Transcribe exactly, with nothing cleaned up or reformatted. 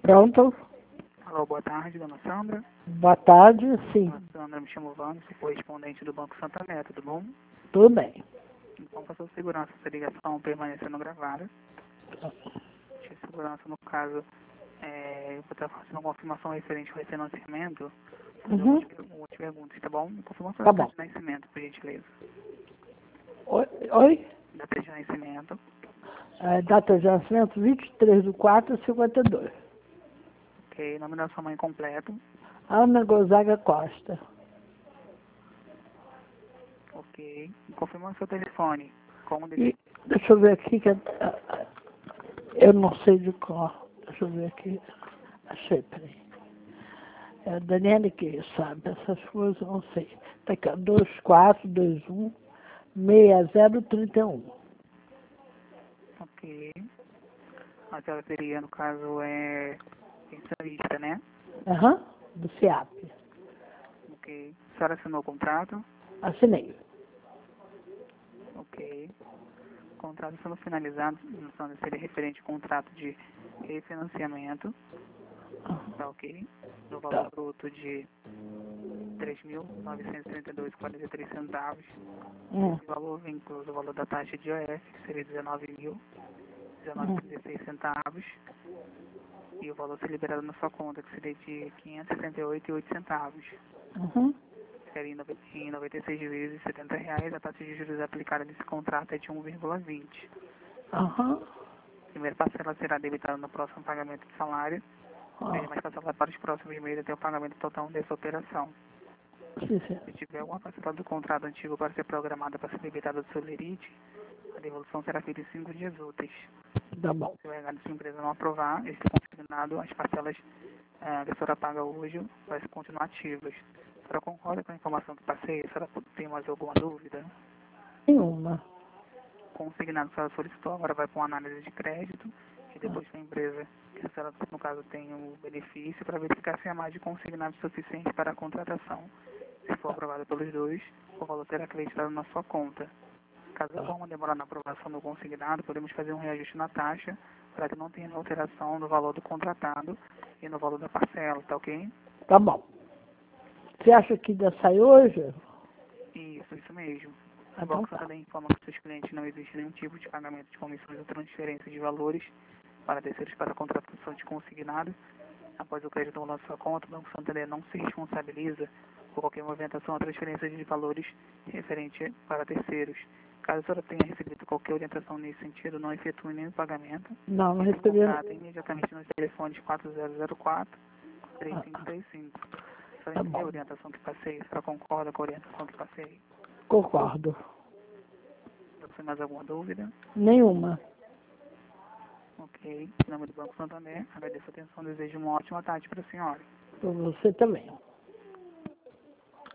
Pronto? Alô, boa tarde, dona Sandra. Boa tarde, sim. Dona Sandra, me chamo Vânia, sou correspondente do Banco Santander, tudo bom? Tudo bem. Então, para sua segurança, essa ligação permanecendo gravada. De segurança, no caso, é, eu vou estar fazendo uma confirmação referente ao refinanciamento. Uhum. Algumas perguntas, tá bom? Confirmação Tá da data bom. de nascimento, por gentileza. Oi? Oi? Data de nascimento. É, data de nascimento vinte e três de quatro de cinquenta e dois. Ok, nome da sua mãe completo. Ana Gonzaga Costa. Ok. Confirmando seu telefone. Como E deve... deixa eu ver aqui que é- eu não sei de qual. Deixa eu ver aqui. Achei, peraí. É a Daniela que sabe essas coisas, eu não sei. Tá aqui, ó, dois quatro dois um seis zero três um. Ok. A senhora seria, no caso, é pensionista, né? Aham, do CIAP. Ok. A senhora assinou o contrato? Assinei. Ok. O contrato sendo finalizado, sendo seria referente ao contrato de refinanciamento, tá ok? No valor Tá. bruto de três mil novecentos e trinta e dois vírgula quarenta e três centavos. Hum, Esse valor vem incluso o valor da taxa de I O F, que seria dezenove mil dezenove hum, vírgula trinta e seis centavos. E o valor a ser liberado na sua conta, que seria de quinhentos e sessenta e oito vírgula oito centavos. uhum. Ficaria em noventa em noventa e seis vezes e setenta reais. A taxa de juros aplicada nesse contrato é de um vírgula vinte. Aham. A primeira parcela será debitada no próximo pagamento de salário, e Ó, mais parcela para os próximos meses até o pagamento total dessa operação. sim, sim. Se tiver alguma parcela do contrato antigo para ser programada para ser debitada do seu lerite, a devolução será feita em cinco dias úteis. Tá bom. Se o R H da sua empresa não aprovar, este consignado, as parcelas eh, que a senhora paga hoje vai continuar ativas. A senhora concorda com a informação que passei? A senhora tem mais alguma dúvida? Nenhuma. Consignado que a senhora solicitou, agora vai para uma análise de crédito e depois para a empresa, que a senhora, no caso, tem o benefício para verificar se há mais de consignado suficiente para a contratação. Se for aprovado pelos dois, o valor será acreditado na sua conta. Caso Tá. ocorra uma demora na aprovação do consignado, podemos fazer um reajuste na taxa para que não tenha alteração no valor do contratado e no valor da parcela, tá ok? Tá bom. Você acha que ainda sai hoje? Isso, isso mesmo. O Então Banco tá. Santander informa que seus clientes não existe nenhum tipo de pagamento de comissões ou transferência de valores para terceiros para a contratação de consignado. Após o crédito na sua conta, o Banco Santander não se responsabiliza por qualquer movimentação ou transferência de valores referente para terceiros. Caso a senhora tenha recebido qualquer orientação nesse sentido, não efetue nenhum pagamento. Não, não Entre em recebi. contato imediatamente nos telefones quatro zero zero quatro, três Ah, cinco três cinco. A senhora tá entendeu a bom. orientação que passei? A senhora concorda com a orientação que passei? Concordo. Você mais alguma dúvida? Nenhuma. Ok. Em nome do Banco Santander, agradeço a atenção e desejo uma ótima tarde para a senhora. Para você também.